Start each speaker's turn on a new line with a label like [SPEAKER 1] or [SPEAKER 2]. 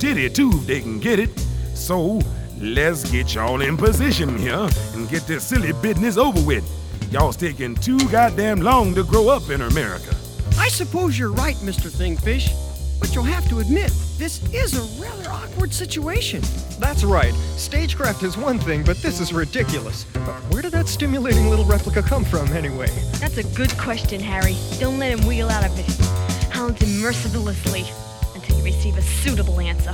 [SPEAKER 1] titty too if they can get it. So, let's get y'all in position here and get this silly business over with. Y'all's taking too goddamn long to grow up in America.
[SPEAKER 2] I suppose you're right, Mr. Thingfish. But you'll have to admit, this is a rather awkward situation.
[SPEAKER 3] That's right. Stagecraft is one thing, but this is ridiculous. Where did that stimulating little replica come from, anyway?
[SPEAKER 4] That's a good question, Harry. Don't let him wheel out of it. Hound him mercilessly until you receive a suitable answer.